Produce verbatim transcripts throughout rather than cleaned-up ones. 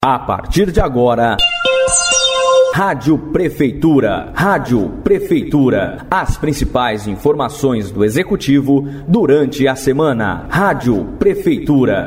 A partir de agora, Rádio Prefeitura. Rádio Prefeitura. As principais informações do Executivo durante a semana. Rádio Prefeitura.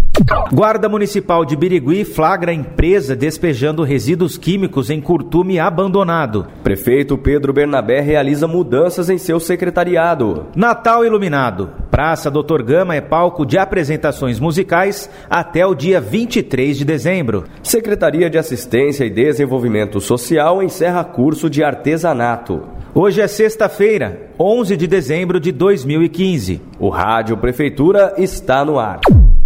Guarda Municipal de Birigui flagra empresa despejando resíduos químicos em curtume abandonado. Prefeito Pedro Bernabé realiza mudanças em seu secretariado. Natal iluminado. Praça doutor Gama é palco de apresentações musicais até o dia vinte e três de dezembro. Secretaria de Assistência e Desenvolvimento Social encerra curso de artesanato. Hoje é sexta-feira, onze de dezembro de dois mil e quinze. O Rádio Prefeitura está no ar.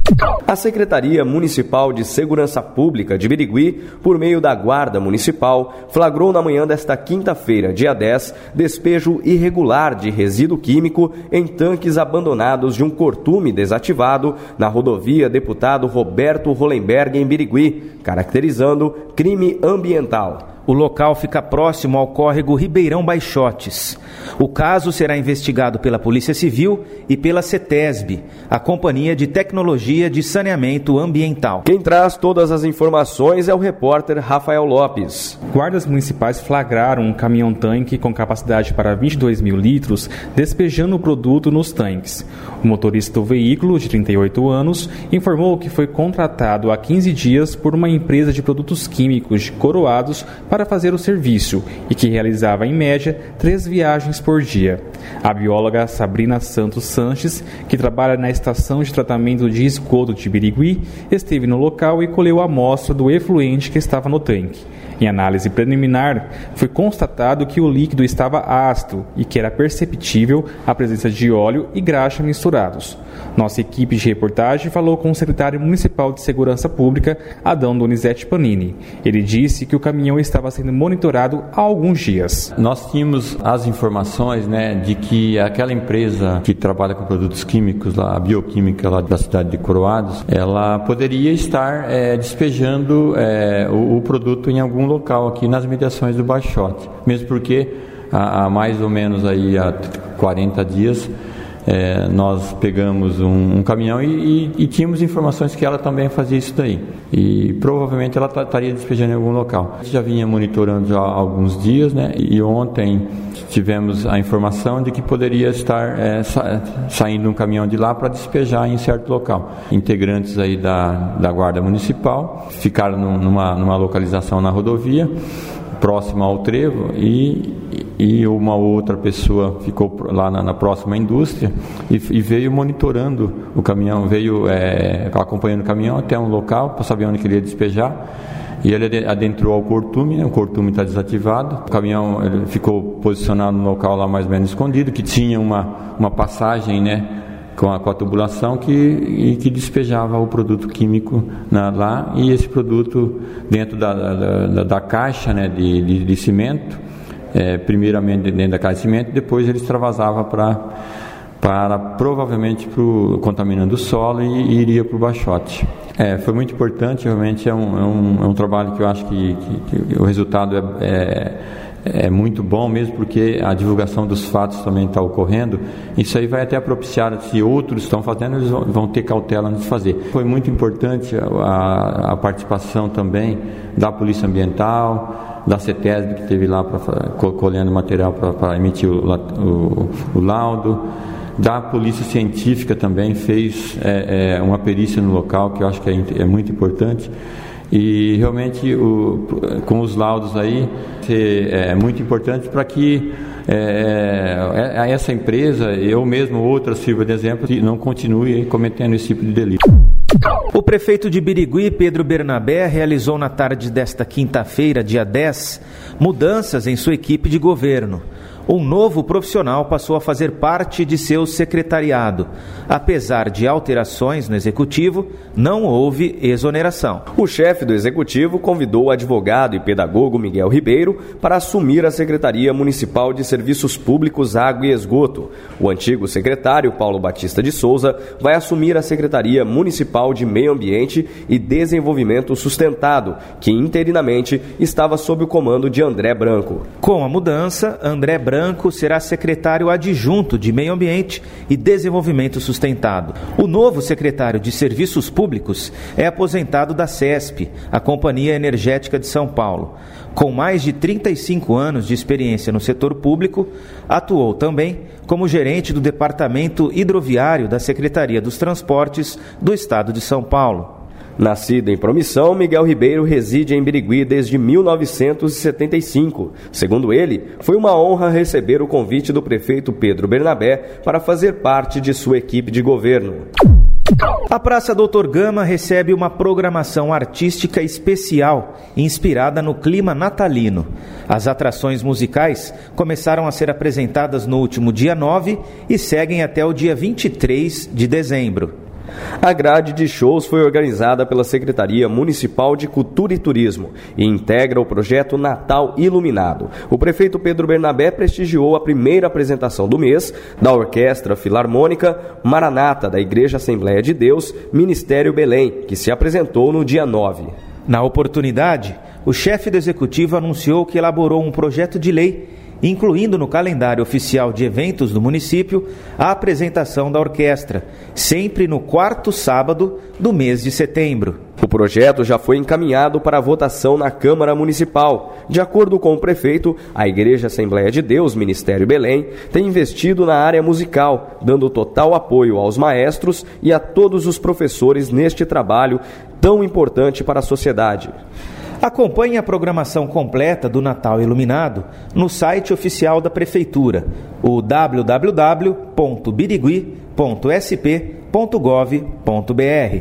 A Secretaria Municipal de Segurança Pública de Birigui, por meio da Guarda Municipal, flagrou na manhã desta quinta-feira, dia dez, despejo irregular de resíduo químico em tanques abandonados de um curtume desativado na rodovia Deputado Roberto Hollenberg, em Birigui, caracterizando crime ambiental. O local fica próximo ao córrego Ribeirão Baixotes. O caso será investigado pela Polícia Civil e pela CETESB, a Companhia de Tecnologia de Saneamento Ambiental. Quem traz todas as informações é o repórter Rafael Lopes. Guardas municipais flagraram um caminhão-tanque com capacidade para vinte e dois mil litros, despejando o produto nos tanques. O motorista do veículo, de trinta e oito anos, informou que foi contratado há quinze dias por uma empresa de produtos químicos de Coroados para fazer o serviço e que realizava, em média, três viagens por dia. A bióloga Sabrina Santos Sanches, que trabalha na Estação de Tratamento de Esgoto de Birigui, esteve no local e colheu a amostra do efluente que estava no tanque. Em análise preliminar, foi constatado que o líquido estava ácido e que era perceptível a presença de óleo e graxa misturados. Nossa equipe de reportagem falou com o secretário municipal de Segurança Pública, Adão Donizete Panini. Ele disse que o caminhão estava sendo monitorado há alguns dias. Nós tínhamos as informações, né, de que aquela empresa que trabalha com produtos químicos, lá, a bioquímica lá da cidade de Coroados, ela poderia estar é, despejando é, o, o produto em algum local aqui nas mediações do Baixote, mesmo porque há, há mais ou menos aí há quarenta dias é, nós pegamos um, um caminhão e, e, e tínhamos informações que ela também fazia isso daí e provavelmente ela estaria despejando em algum local. A gente já vinha monitorando já há alguns dias, né, e ontem tivemos a informação de que poderia estar é, sa- saindo um caminhão de lá para despejar em certo local. Integrantes aí da, da Guarda Municipal ficaram num, numa, numa localização na rodovia, próxima ao trevo, e, e uma outra pessoa ficou lá na, na próxima indústria e, e veio monitorando o caminhão, veio é, acompanhando o caminhão até um local para saber onde queria despejar. E ele adentrou ao curtume, né? O curtume está desativado. O caminhão ele ficou posicionado no local lá mais ou menos escondido, que tinha uma, uma passagem, né, com, a, com a tubulação que, e que despejava o produto químico na, lá. E esse produto dentro da, da, da, da caixa, né, de, de, de cimento, é, primeiramente dentro da caixa de cimento, depois ele extravasava para... para provavelmente pro, contaminando o solo e, e iria para o Baixote. É, foi muito importante, realmente é um, é um, é um trabalho que eu acho que, que, que o resultado é, é, é muito bom, mesmo porque a divulgação dos fatos também está ocorrendo. Isso aí vai até propiciar, se outros estão fazendo, eles vão, vão ter cautela antes de fazer. Foi muito importante a, a participação também da Polícia Ambiental, da CETESB, que esteve lá pra, colhendo material para emitir o, o, o laudo, da Polícia Científica também fez é, é, uma perícia no local, que eu acho que é, é muito importante, e realmente o, com os laudos aí é, é muito importante para que é, é, essa empresa, eu mesmo, outras sirva de exemplo, não continue cometendo esse tipo de delito. O prefeito de Birigui, Pedro Bernabé, realizou na tarde desta quinta-feira, dia dez, mudanças em sua equipe de governo. Um novo profissional passou a fazer parte de seu secretariado. Apesar de alterações no executivo, não houve exoneração. O chefe do executivo convidou o advogado e pedagogo Miguel Ribeiro para assumir a Secretaria Municipal de Serviços Públicos, Água e Esgoto. O antigo secretário, Paulo Batista de Souza, vai assumir a Secretaria Municipal de Meio Ambiente e Desenvolvimento Sustentado, que interinamente estava sob o comando de André Branco. Com a mudança, André Branco Branco será secretário adjunto de Meio Ambiente e Desenvolvimento Sustentado. O novo secretário de Serviços Públicos é aposentado da CESP, a Companhia Energética de São Paulo. Com mais de trinta e cinco anos de experiência no setor público, atuou também como gerente do Departamento Hidroviário da Secretaria dos Transportes do Estado de São Paulo. Nascido em Promissão, Miguel Ribeiro reside em Birigui desde mil novecentos e setenta e cinco. Segundo ele, foi uma honra receber o convite do prefeito Pedro Bernabé para fazer parte de sua equipe de governo. A Praça Doutor Gama recebe uma programação artística especial, inspirada no clima natalino. As atrações musicais começaram a ser apresentadas no último dia nove e seguem até o dia vinte e três de dezembro. A grade de shows foi organizada pela Secretaria Municipal de Cultura e Turismo e integra o projeto Natal Iluminado. O prefeito Pedro Bernabé prestigiou a primeira apresentação do mês da Orquestra Filarmônica Maranata da Igreja Assembleia de Deus, Ministério Belém, que se apresentou no dia nove. Na oportunidade, o chefe do Executivo anunciou que elaborou um projeto de lei incluindo no calendário oficial de eventos do município a apresentação da orquestra, sempre no quarto sábado do mês de setembro. O projeto já foi encaminhado para votação na Câmara Municipal. De acordo com o prefeito, a Igreja Assembleia de Deus, Ministério Belém, tem investido na área musical, dando total apoio aos maestros e a todos os professores neste trabalho tão importante para a sociedade. Acompanhe a programação completa do Natal Iluminado no site oficial da Prefeitura, o w w w ponto birigui ponto s p ponto gov ponto b r.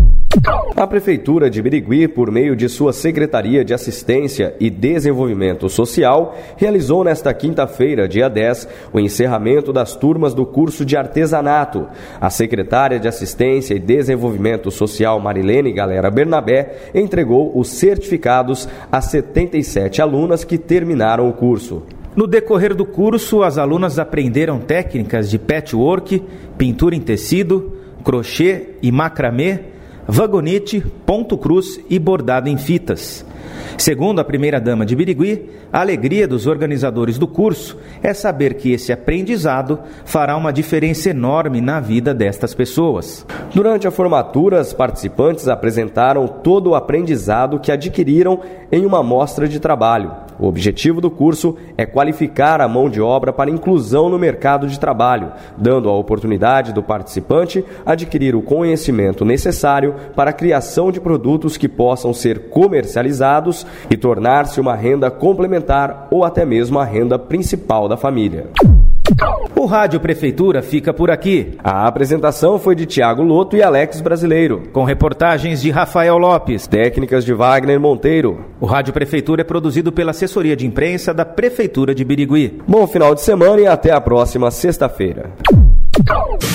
A Prefeitura de Birigui, por meio de sua Secretaria de Assistência e Desenvolvimento Social, realizou nesta quinta-feira, dia dez, o encerramento das turmas do curso de artesanato. A secretária de Assistência e Desenvolvimento Social, Marilene Galera Bernabé, entregou os certificados a setenta e sete alunas que terminaram o curso. No decorrer do curso, as alunas aprenderam técnicas de patchwork, pintura em tecido, crochê e macramê, vagonete, ponto cruz e bordado em fitas. Segundo a primeira-dama de Birigui, a alegria dos organizadores do curso é saber que esse aprendizado fará uma diferença enorme na vida destas pessoas. Durante a formatura, os participantes apresentaram todo o aprendizado que adquiriram em uma mostra de trabalho. O objetivo do curso é qualificar a mão de obra para inclusão no mercado de trabalho, dando a oportunidade do participante adquirir o conhecimento necessário para a criação de produtos que possam ser comercializados e tornar-se uma renda complementar ou até mesmo a renda principal da família. O Rádio Prefeitura fica por aqui. A apresentação foi de Tiago Loto e Alex Brasileiro, com reportagens de Rafael Lopes, técnicas de Wagner Monteiro. O Rádio Prefeitura é produzido pela Assessoria de Imprensa da Prefeitura de Birigui. Bom final de semana e até a próxima sexta-feira.